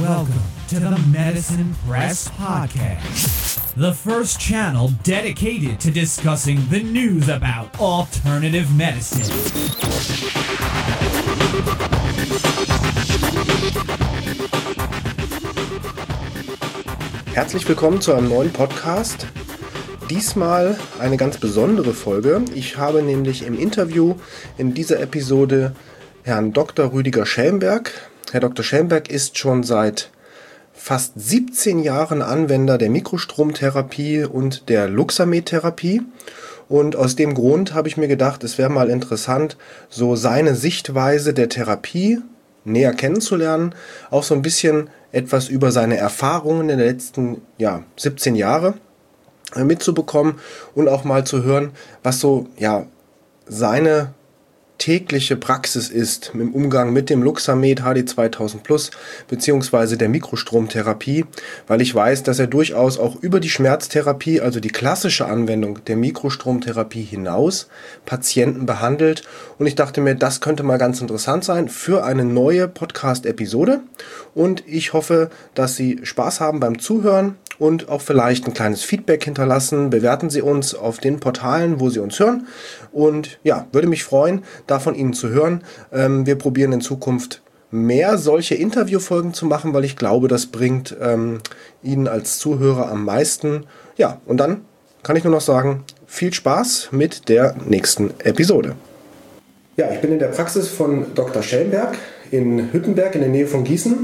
Welcome to the Medicine Press Podcast, the first channel dedicated to discussing the news about alternative medicine. Herzlich willkommen zu einem neuen Podcast. Diesmal eine ganz besondere Folge. Ich habe nämlich im Interview in dieser Episode Herrn Dr. Rüdiger Schelmberg. Herr Dr. Schelmberg ist schon seit fast 17 Jahren Anwender der Mikrostromtherapie und der Luxamed-Therapie. Und aus dem Grund habe ich mir gedacht, es wäre mal interessant, so seine Sichtweise der Therapie näher kennenzulernen, auch so ein bisschen etwas über seine Erfahrungen in den letzten 17 Jahre mitzubekommen und auch mal zu hören, was so seine tägliche Praxis ist im Umgang mit dem Luxamed HD 2000 Plus beziehungsweise der Mikrostromtherapie, weil ich weiß, dass er durchaus auch über die Schmerztherapie, also die klassische Anwendung der Mikrostromtherapie hinaus Patienten behandelt, und ich dachte mir, das könnte mal ganz interessant sein für eine neue Podcast-Episode, und ich hoffe, dass Sie Spaß haben beim Zuhören und auch vielleicht ein kleines Feedback hinterlassen. Bewerten Sie uns auf den Portalen, wo Sie uns hören, und würde mich freuen, da von Ihnen zu hören. Wir probieren in Zukunft mehr solche Interviewfolgen zu machen, weil ich glaube, das bringt Ihnen als Zuhörer am meisten. Ja, und dann kann ich nur noch sagen, viel Spaß mit der nächsten Episode. Ja, ich bin in der Praxis von Dr. Schelmberg in Hüttenberg in der Nähe von Gießen.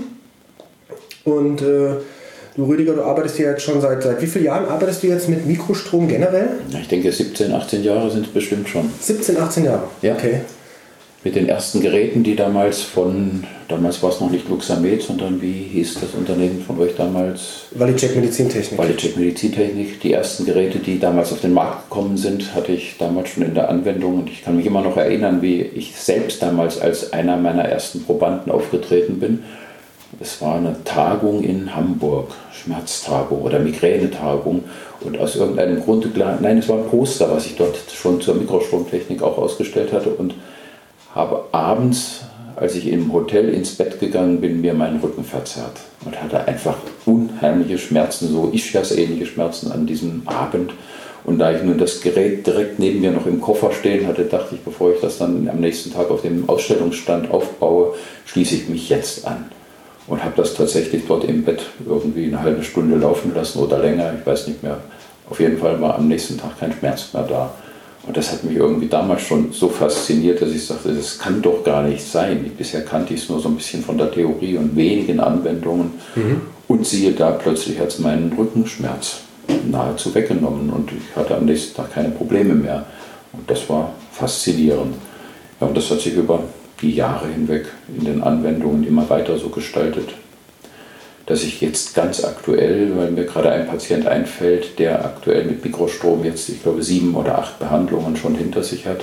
Und du, Rüdiger, du arbeitest hier jetzt schon seit wie vielen Jahren arbeitest du jetzt mit Mikrostrom generell? Ja, ich denke 17, 18 Jahre sind es bestimmt schon. 17, 18 Jahre? Ja. Okay. Mit den ersten Geräten, die damals war es noch nicht Luxamed, sondern wie hieß das Unternehmen von euch damals? Valicek Medizintechnik. Valicek Medizintechnik. Die ersten Geräte, die damals auf den Markt gekommen sind, hatte ich damals schon in der Anwendung, und ich kann mich immer noch erinnern, wie ich selbst damals als einer meiner ersten Probanden aufgetreten bin. Es war eine Tagung in Hamburg, Schmerztagung oder Migränetagung, und aus irgendeinem Grund, es war ein Poster, was ich dort schon zur Mikrostromtechnik auch ausgestellt hatte, und habe abends, als ich im Hotel ins Bett gegangen bin, mir meinen Rücken verzerrt und hatte einfach unheimliche Schmerzen, so Ischias-ähnliche Schmerzen an diesem Abend. Und da ich nun das Gerät direkt neben mir noch im Koffer stehen hatte, dachte ich, bevor ich das dann am nächsten Tag auf dem Ausstellungsstand aufbaue, schließe ich mich jetzt an. Und habe das tatsächlich dort im Bett irgendwie eine halbe Stunde laufen lassen oder länger, ich weiß nicht mehr. Auf jeden Fall war am nächsten Tag kein Schmerz mehr da. Und das hat mich irgendwie damals schon so fasziniert, dass ich sagte, das kann doch gar nicht sein. Bisher kannte ich es nur so ein bisschen von der Theorie und wenigen Anwendungen. Und siehe da, plötzlich hat es meinen Rückenschmerz nahezu weggenommen und ich hatte am nächsten Tag keine Probleme mehr. Und das war faszinierend. Ja, und das hat sich über die Jahre hinweg in den Anwendungen immer weiter so gestaltet, dass ich jetzt ganz aktuell, weil mir gerade ein Patient einfällt, der aktuell mit Mikrostrom jetzt, ich glaube, 7 oder 8 Behandlungen schon hinter sich hat.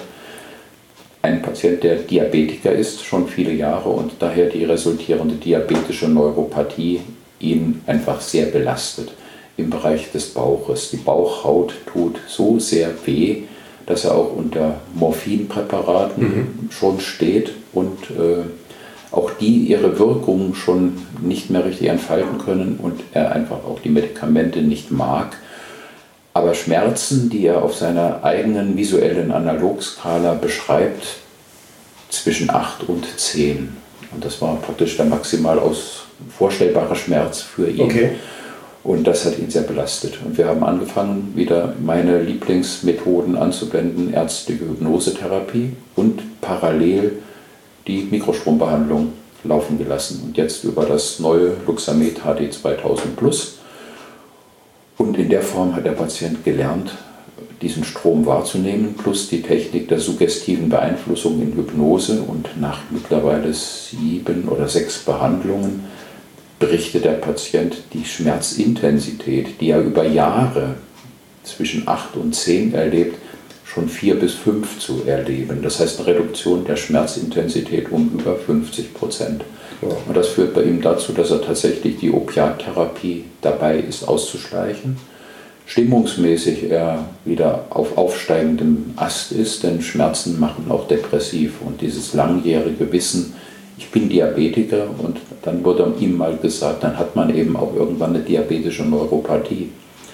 Ein Patient, der Diabetiker ist, schon viele Jahre, und daher die resultierende diabetische Neuropathie ihn einfach sehr belastet im Bereich des Bauches. Die Bauchhaut tut so sehr weh, dass er auch unter Morphinpräparaten schon steht und auch die ihre Wirkung schon nicht mehr richtig entfalten können und er einfach auch die Medikamente nicht mag. Aber Schmerzen, die er auf seiner eigenen visuellen Analogskala beschreibt, zwischen 8 und 10. Und das war praktisch der maximal vorstellbare Schmerz für ihn. Okay. Und das hat ihn sehr belastet. Und wir haben angefangen, wieder meine Lieblingsmethoden anzuwenden, ärztliche Hypnosetherapie und parallel die Mikrostrombehandlung laufen gelassen. Und jetzt über das neue Luxamed HD 2000 Plus. Und in der Form hat der Patient gelernt, diesen Strom wahrzunehmen, plus die Technik der suggestiven Beeinflussung in Hypnose. Und nach mittlerweile 7 oder 6 Behandlungen berichtet der Patient, die Schmerzintensität, die er über Jahre zwischen 8 und 10 erlebt, schon 4 bis 5 zu erleben. Das heißt eine Reduktion der Schmerzintensität um über 50%. Ja. Und das führt bei ihm dazu, dass er tatsächlich die Opiattherapie dabei ist auszuschleichen. Stimmungsmäßig er wieder auf aufsteigendem Ast ist, denn Schmerzen machen auch depressiv. Und dieses langjährige Wissen, ich bin Diabetiker, und dann wurde ihm mal gesagt, dann hat man eben auch irgendwann eine diabetische Neuropathie.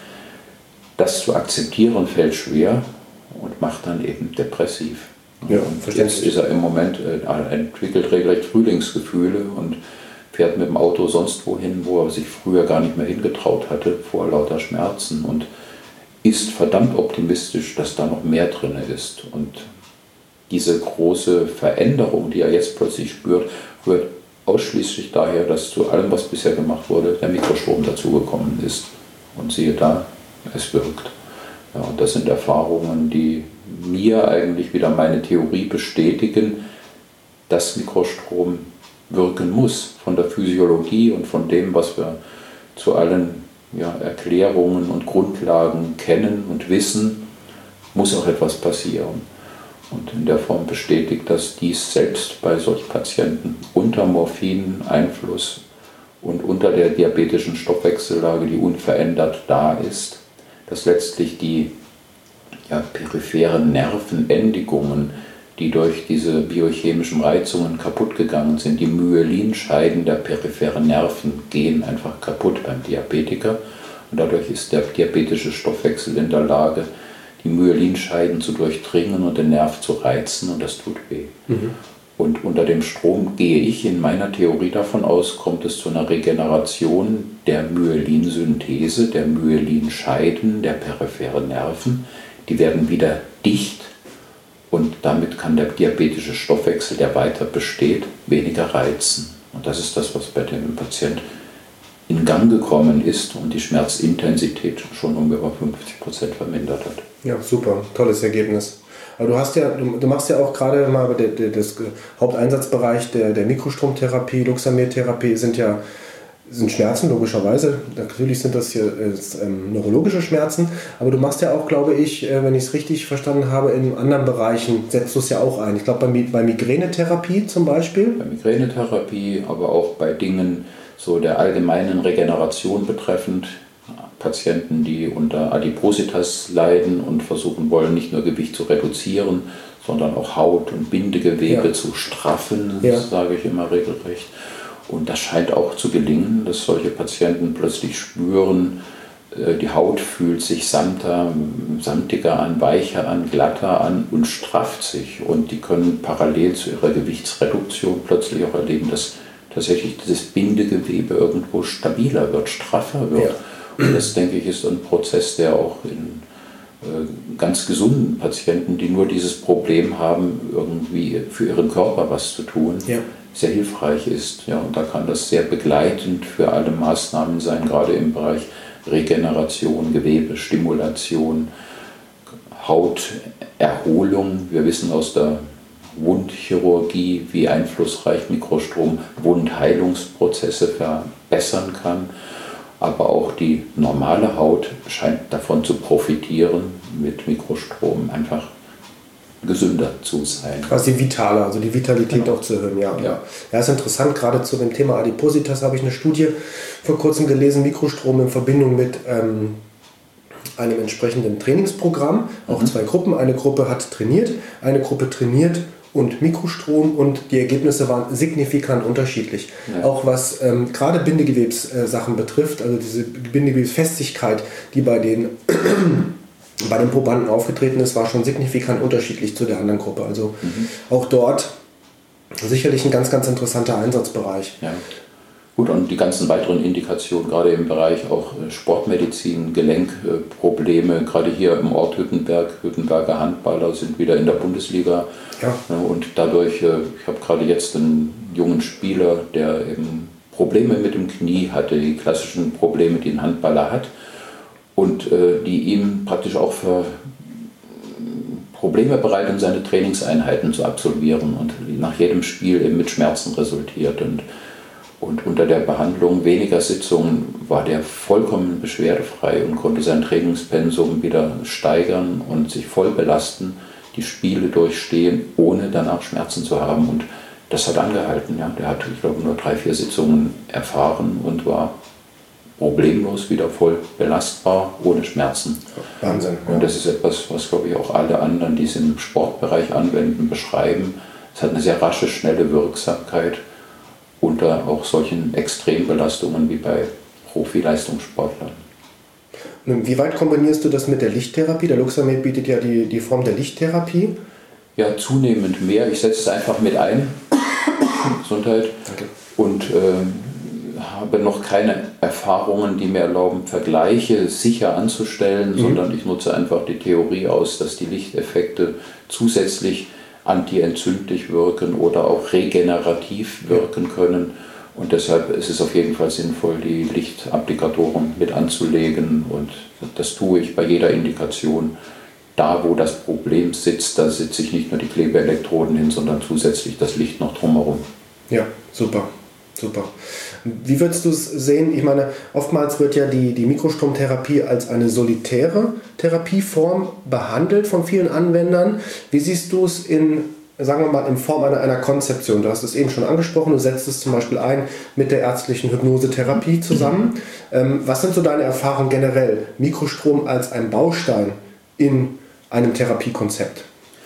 Das zu akzeptieren fällt schwer und macht dann eben depressiv. Ja, und jetzt ist er im Moment, entwickelt regelrecht Frühlingsgefühle und fährt mit dem Auto sonst wohin, wo er sich früher gar nicht mehr hingetraut hatte, vor lauter Schmerzen, und ist verdammt optimistisch, dass da noch mehr drin ist. Und diese große Veränderung, die er jetzt plötzlich spürt, rührt ausschließlich daher, dass zu allem, was bisher gemacht wurde, der Mikrostrom dazugekommen ist. Und siehe da, es wirkt. Ja, und das sind Erfahrungen, die mir eigentlich wieder meine Theorie bestätigen, dass Mikrostrom wirken muss. Von der Physiologie und von dem, was wir zu allen Erklärungen und Grundlagen kennen und wissen, muss auch etwas passieren. Und in der Form bestätigt das dies selbst bei solchen Patienten unter Morphineinfluss und unter der diabetischen Stoffwechsellage, die unverändert da ist, dass letztlich die peripheren Nervenendigungen, die durch diese biochemischen Reizungen kaputt gegangen sind, die Myelinscheiden der peripheren Nerven gehen einfach kaputt beim Diabetiker. Und dadurch ist der diabetische Stoffwechsel in der Lage, die Myelinscheiden zu durchdringen und den Nerv zu reizen, und das tut weh. Mhm. Und unter dem Strom gehe ich in meiner Theorie davon aus, kommt es zu einer Regeneration der Myelinsynthese, der Myelinscheiden der peripheren Nerven. Die werden wieder dicht, und damit kann der diabetische Stoffwechsel, der weiter besteht, weniger reizen. Und das ist das, was bei dem Patienten in Gang gekommen ist und die Schmerzintensität schon um über 50% vermindert hat. Ja, super, tolles Ergebnis. Aber du machst ja auch gerade mal das Haupteinsatzbereich der Mikrostromtherapie, Luxamil-Therapie sind Schmerzen, logischerweise. Natürlich sind das hier neurologische Schmerzen, aber du machst ja auch, glaube ich, wenn ich es richtig verstanden habe, in anderen Bereichen setzt du es ja auch ein. Ich glaube, bei Migränetherapie zum Beispiel. Bei Migränetherapie, aber auch bei Dingen so der allgemeinen Regeneration betreffend. Patienten, die unter Adipositas leiden und versuchen wollen, nicht nur Gewicht zu reduzieren, sondern auch Haut- und Bindegewebe zu straffen, sage ich immer regelrecht. Und das scheint auch zu gelingen, dass solche Patienten plötzlich spüren, die Haut fühlt sich samtiger an, weicher an, glatter an und strafft sich. Und die können parallel zu ihrer Gewichtsreduktion plötzlich auch erleben, dass tatsächlich dieses Bindegewebe irgendwo stabiler wird, straffer wird. Ja. Und das, denke ich, ist ein Prozess, der auch in ganz gesunden Patienten, die nur dieses Problem haben, irgendwie für ihren Körper was zu tun, sehr hilfreich ist. Ja, und da kann das sehr begleitend für alle Maßnahmen sein, gerade im Bereich Regeneration, Gewebestimulation, Hauterholung. Wir wissen aus der Wundchirurgie, wie einflussreich Mikrostrom Wundheilungsprozesse verbessern kann. Aber auch die normale Haut scheint davon zu profitieren, mit Mikrostrom einfach gesünder zu sein. Quasi vitaler, also die Vitalität auch zu erhöhen. Ja, ist interessant, gerade zu dem Thema Adipositas habe ich eine Studie vor kurzem gelesen, Mikrostrom in Verbindung mit einem entsprechenden Trainingsprogramm. Auch 2 Gruppen, eine Gruppe hat trainiert, eine Gruppe trainiert und Mikrostrom, und die Ergebnisse waren signifikant unterschiedlich. Ja. Auch was gerade Bindegewebssachen betrifft, also diese Bindegewebsfestigkeit, die bei den Probanden aufgetreten ist, war schon signifikant unterschiedlich zu der anderen Gruppe. Also auch dort sicherlich ein ganz, ganz interessanter Einsatzbereich. Ja. Gut, und die ganzen weiteren Indikationen, gerade im Bereich auch Sportmedizin, Gelenkprobleme, gerade hier im Ort Hüttenberger Handballer sind wieder in der Bundesliga. Ja. Und dadurch, ich habe gerade jetzt einen jungen Spieler, der eben Probleme mit dem Knie hatte, die klassischen Probleme, die ein Handballer hat, und die ihm praktisch auch für Probleme bereiten, seine Trainingseinheiten zu absolvieren, und nach jedem Spiel eben mit Schmerzen resultiert. Und unter der Behandlung weniger Sitzungen war der vollkommen beschwerdefrei und konnte sein Trainingspensum wieder steigern und sich voll belasten, die Spiele durchstehen, ohne danach Schmerzen zu haben. Und das hat angehalten. Ja. Der hat, ich glaube, nur 3-4 Sitzungen erfahren und war problemlos wieder voll belastbar, ohne Schmerzen. Wahnsinn. Ja. Und das ist etwas, was, glaube ich, auch alle anderen, die es im Sportbereich anwenden, beschreiben. Es hat eine sehr rasche, schnelle Wirksamkeit. unter auch solchen Extrembelastungen wie bei Profileistungssportlern. Und wie weit kombinierst du das mit der Lichttherapie? Der Luxamed bietet ja die Form der Lichttherapie. Ja, zunehmend mehr. Ich setze es einfach mit ein. Gesundheit. Danke. Und habe noch keine Erfahrungen, die mir erlauben, Vergleiche sicher anzustellen, sondern ich nutze einfach die Theorie aus, dass die Lichteffekte zusätzlich antientzündlich wirken oder auch regenerativ wirken können. Und deshalb ist es auf jeden Fall sinnvoll, die Lichtapplikatoren mit anzulegen. Und das tue ich bei jeder Indikation. Da, wo das Problem sitzt, da setze ich nicht nur die Klebeelektroden hin, sondern zusätzlich das Licht noch drumherum. Ja, super. Super. Wie würdest du es sehen? Ich meine, oftmals wird ja die Mikrostromtherapie als eine solitäre Therapieform behandelt von vielen Anwendern. Wie siehst du es sagen wir mal, in Form einer Konzeption? Du hast es eben schon angesprochen, du setzt es zum Beispiel ein mit der ärztlichen Hypnosetherapie zusammen. Was sind so deine Erfahrungen generell? Mikrostrom als ein Baustein in einem Therapiekonzept?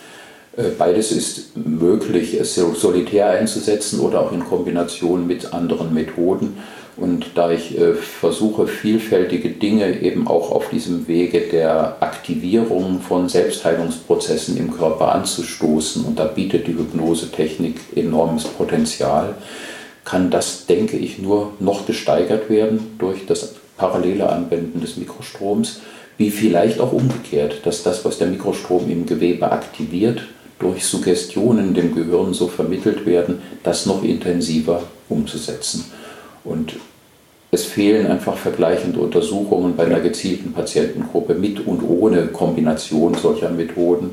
Beides ist möglich, es solitär einzusetzen oder auch in Kombination mit anderen Methoden. Und da ich versuche, vielfältige Dinge eben auch auf diesem Wege der Aktivierung von Selbstheilungsprozessen im Körper anzustoßen, und da bietet die Hypnosetechnik enormes Potenzial, kann das, denke ich, nur noch gesteigert werden durch das parallele Anwenden des Mikrostroms, wie vielleicht auch umgekehrt, dass das, was der Mikrostrom im Gewebe aktiviert, durch Suggestionen dem Gehirn so vermittelt werden, das noch intensiver umzusetzen. Und es fehlen einfach vergleichende Untersuchungen bei einer gezielten Patientengruppe mit und ohne Kombination solcher Methoden.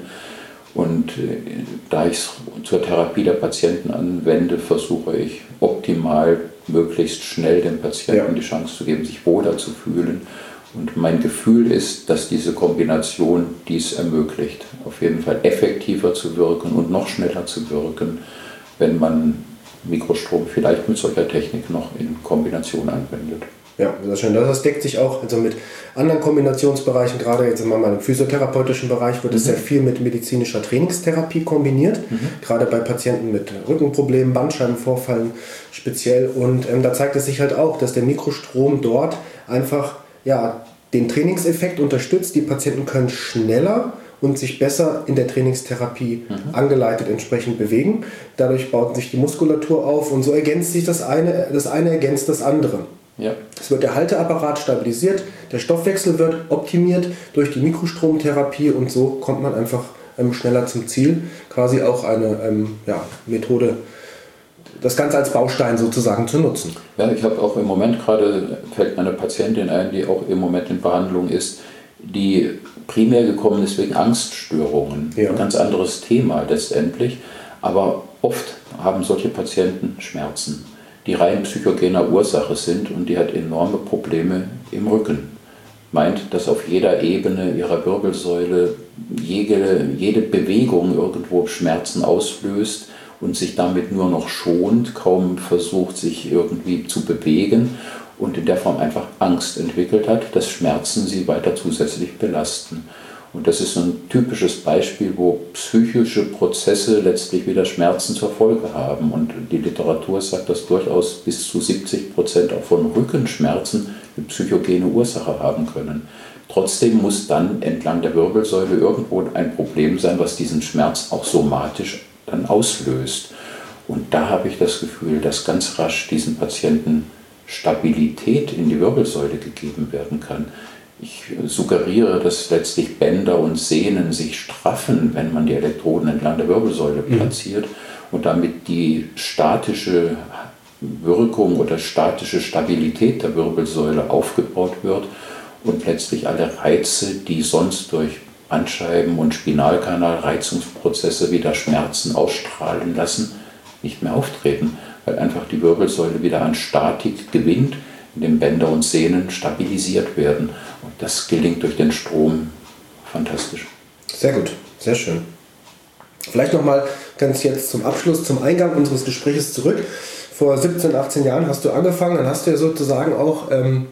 Und da ich es zur Therapie der Patienten anwende, versuche ich optimal, möglichst schnell dem Patienten die Chance zu geben, sich wohler zu fühlen. Und mein Gefühl ist, dass diese Kombination dies ermöglicht, auf jeden Fall effektiver zu wirken und noch schneller zu wirken, wenn man Mikrostrom vielleicht mit solcher Technik noch in Kombination anwendet. Ja, sehr schön. Das deckt sich auch also mit anderen Kombinationsbereichen. Gerade jetzt im physiotherapeutischen Bereich wird es sehr viel mit medizinischer Trainingstherapie kombiniert. Gerade bei Patienten mit Rückenproblemen, Bandscheibenvorfallen speziell. Und da zeigt es sich halt auch, dass der Mikrostrom dort einfach den Trainingseffekt unterstützt. Die Patienten können schneller und sich besser in der Trainingstherapie angeleitet entsprechend bewegen. Dadurch baut sich die Muskulatur auf und so ergänzt sich das eine ergänzt das andere. Ja. Es wird der Halteapparat stabilisiert, der Stoffwechsel wird optimiert durch die Mikrostromtherapie und so kommt man einfach schneller zum Ziel. Quasi auch eine Methode, das Ganze als Baustein sozusagen zu nutzen. Ja, ich habe auch im Moment gerade, fällt eine Patientin ein, die auch im Moment in Behandlung ist, die primär gekommen ist wegen Angststörungen. Ja. Ein ganz anderes Thema letztendlich, aber oft haben solche Patienten Schmerzen, die rein psychogener Ursache sind, und die hat enorme Probleme im Rücken. Meint, dass auf jeder Ebene ihrer Wirbelsäule jede Bewegung irgendwo Schmerzen auslöst und sich damit nur noch schont, kaum versucht, sich irgendwie zu bewegen und in der Form einfach Angst entwickelt hat, dass Schmerzen sie weiter zusätzlich belasten. Und das ist ein typisches Beispiel, wo psychische Prozesse letztlich wieder Schmerzen zur Folge haben. Und die Literatur sagt, dass durchaus bis zu 70% auch von Rückenschmerzen eine psychogene Ursache haben können. Trotzdem muss dann entlang der Wirbelsäule irgendwo ein Problem sein, was diesen Schmerz auch somatisch dann auslöst. Und da habe ich das Gefühl, dass ganz rasch diesen Patienten Stabilität in die Wirbelsäule gegeben werden kann. Ich suggeriere, dass letztlich Bänder und Sehnen sich straffen, wenn man die Elektroden entlang der Wirbelsäule platziert und damit die statische Wirkung oder statische Stabilität der Wirbelsäule aufgebaut wird und letztlich alle Reize, die sonst durch Bandscheiben- und Spinalkanalreizungsprozesse wieder Schmerzen ausstrahlen lassen, nicht mehr auftreten, weil einfach die Wirbelsäule wieder an Statik gewinnt, indem Bänder und Sehnen stabilisiert werden. Und das gelingt durch den Strom fantastisch. Sehr gut, sehr schön. Vielleicht nochmal ganz jetzt zum Abschluss, zum Eingang unseres Gesprächs zurück. Vor 17, 18 Jahren hast du angefangen, dann hast du ja sozusagen auch,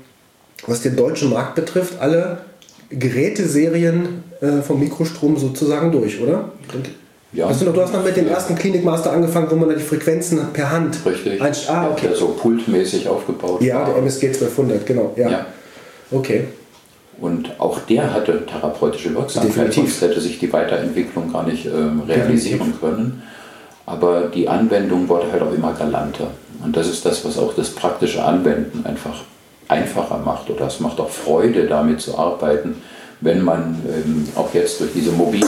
was den deutschen Markt betrifft, alle Geräteserien vom Mikrostrom sozusagen durch, oder? Ja. Du hast noch mit dem ersten Klinikmaster angefangen, wo man da die Frequenzen per Hand... Richtig. Okay. Der so pultmäßig aufgebaut war. Ja, der MSG 1200, genau. Ja. Okay. Und auch der hatte therapeutische Wirksamkeit, sonst hätte sich die Weiterentwicklung gar nicht realisieren können. Aber die Anwendung wurde halt auch immer galanter. Und das ist das, was auch das praktische Anwenden einfach einfacher macht. Oder es macht auch Freude, damit zu arbeiten, wenn man auch jetzt durch diese mobilen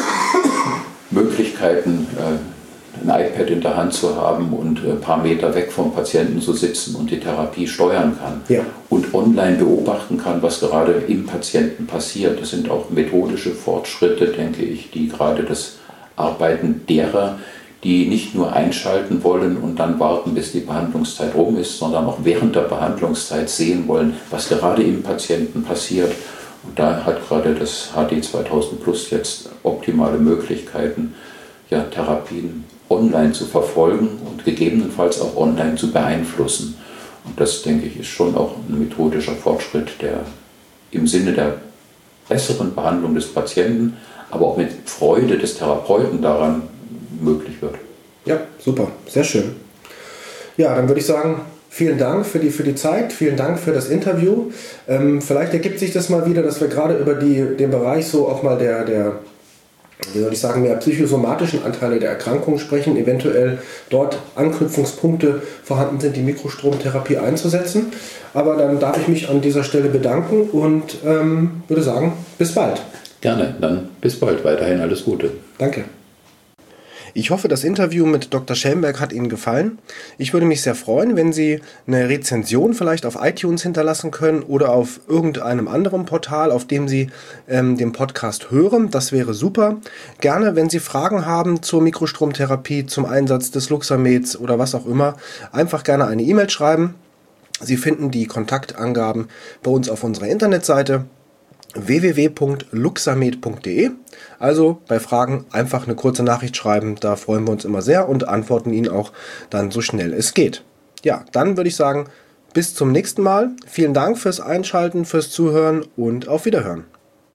Möglichkeiten, ein iPad in der Hand zu haben und ein paar Meter weg vom Patienten zu sitzen und die Therapie steuern kann. Ja. Und online beobachten kann, was gerade im Patienten passiert. Das sind auch methodische Fortschritte, denke ich, die gerade das Arbeiten derer, die nicht nur einschalten wollen und dann warten, bis die Behandlungszeit rum ist, sondern auch während der Behandlungszeit sehen wollen, was gerade im Patienten passiert. Und da hat gerade das HD 2000 Plus jetzt optimale Möglichkeiten, ja, Therapien online zu verfolgen und gegebenenfalls auch online zu beeinflussen. Und das, denke ich, ist schon auch ein methodischer Fortschritt, der im Sinne der besseren Behandlung des Patienten, aber auch mit Freude des Therapeuten daran möglich wird. Ja, super, sehr schön. Ja, dann würde ich sagen, vielen Dank für die Zeit, vielen Dank für das Interview. Vielleicht ergibt sich das mal wieder, dass wir gerade über den Bereich so auch mal der wie soll ich sagen, mehr psychosomatischen Anteile der Erkrankung sprechen, eventuell dort Anknüpfungspunkte vorhanden sind, die Mikrostromtherapie einzusetzen. Aber dann darf ich mich an dieser Stelle bedanken und würde sagen, bis bald. Gerne, dann bis bald. Weiterhin alles Gute. Danke. Ich hoffe, das Interview mit Dr. Schellenberg hat Ihnen gefallen. Ich würde mich sehr freuen, wenn Sie eine Rezension vielleicht auf iTunes hinterlassen können oder auf irgendeinem anderen Portal, auf dem Sie den Podcast hören. Das wäre super. Gerne, wenn Sie Fragen haben zur Mikrostromtherapie, zum Einsatz des Luxameds oder was auch immer, einfach gerne eine E-Mail schreiben. Sie finden die Kontaktangaben bei uns auf unserer Internetseite www.luxamed.de. Also bei Fragen einfach eine kurze Nachricht schreiben, da freuen wir uns immer sehr und antworten Ihnen auch dann so schnell es geht. Ja, dann würde ich sagen, bis zum nächsten Mal. Vielen Dank fürs Einschalten, fürs Zuhören und auf Wiederhören.